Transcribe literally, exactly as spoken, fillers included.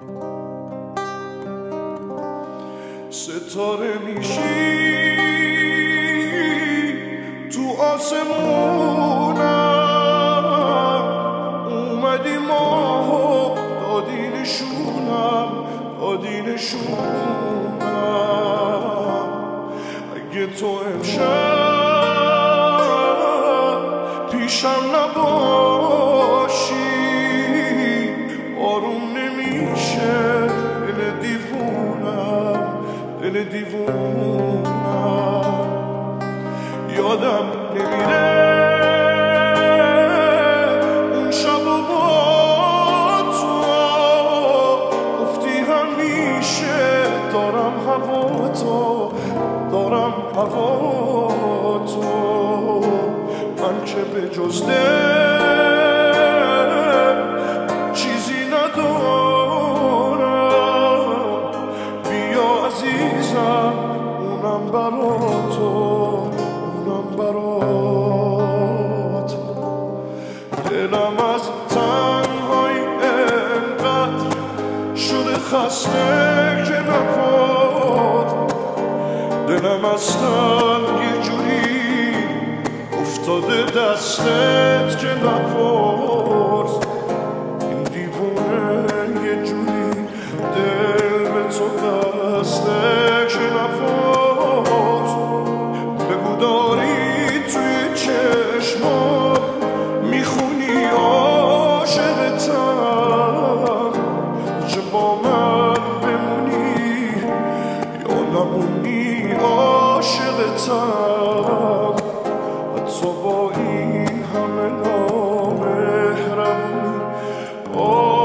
ستاره میشی تو آسمونم، اومدی ماهو دادی نشونم، دادی نشونم. اگه تو امشب پیشم نباشی آروم نمیشه دل دیوونم، دل دیوونم. یادم نمیره اون شب و با تو گفتی همیشه دارم هوا تو، دارم هوا تو. من که به جز دل چیزی ندارم، بیا عزیزم اونم برا تو، اونم برا تو. دلم از تنهایی انقدر شده خسته که نپاد، دلم از تنگ یه جوری افتاده دستت که نپرد. این دیوونه یه جوری دل به تو بسته که نپرد. بگو داری توی چشمات میخونی عاشقتم، چه با من بمونی یا نمونی عاشقتم. حتی با این همه نامهربونی